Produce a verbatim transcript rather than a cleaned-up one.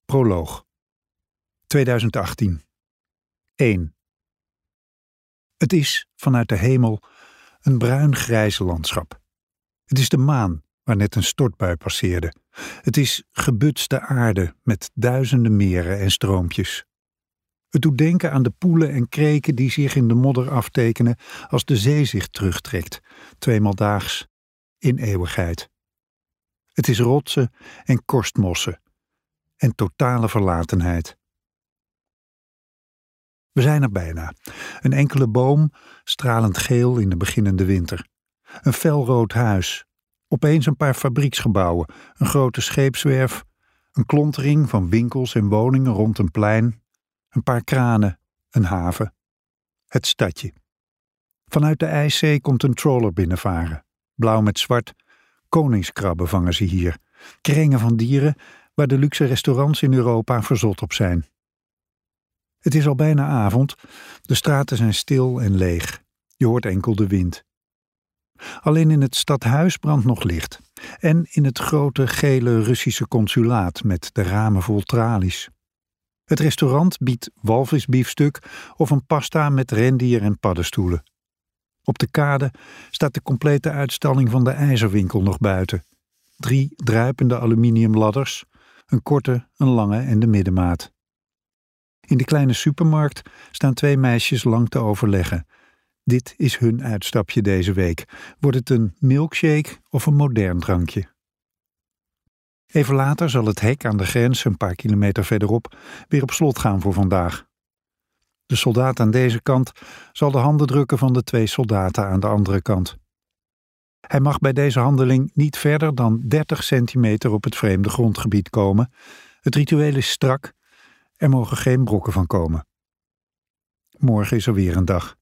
Proloog. tweeduizend achttien. één. Het is, vanuit de hemel, een bruin-grijs landschap. Het is de maan, waar net een stortbui passeerde. Het is gebutste aarde met duizenden meren en stroompjes. Het doet denken aan de poelen en kreken die zich in de modder aftekenen als de zee zich terugtrekt, tweemaal daags, in eeuwigheid. Het is rotsen en korstmossen en totale verlatenheid. We zijn er bijna. Een enkele boom, stralend geel in de beginnende winter. Een felrood huis. Opeens een paar fabrieksgebouwen, een grote scheepswerf, een klontering van winkels en woningen rond een plein, een paar kranen, een haven. Het stadje. Vanuit de IJszee komt een trawler binnenvaren. Blauw met zwart. Koningskrabben vangen ze hier. Krengen van dieren waar de luxe restaurants in Europa verzot op zijn. Het is al bijna avond. De straten zijn stil en leeg. Je hoort enkel de wind. Alleen in het stadhuis brandt nog licht. En in het grote gele Russische consulaat met de ramen vol tralies. Het restaurant biedt walvisbiefstuk of een pasta met rendier en paddenstoelen. Op de kade staat de complete uitstalling van de ijzerwinkel nog buiten. Drie druipende aluminiumladders, een korte, een lange en de middenmaat. In de kleine supermarkt staan twee meisjes lang te overleggen. Dit is hun uitstapje deze week. Wordt het een milkshake of een modern drankje? Even later zal het hek aan de grens, een paar kilometer verderop, weer op slot gaan voor vandaag. De soldaat aan deze kant zal de handen drukken van de twee soldaten aan de andere kant. Hij mag bij deze handeling niet verder dan dertig centimeter op het vreemde grondgebied komen. Het ritueel is strak. Er mogen geen brokken van komen. Morgen is er weer een dag.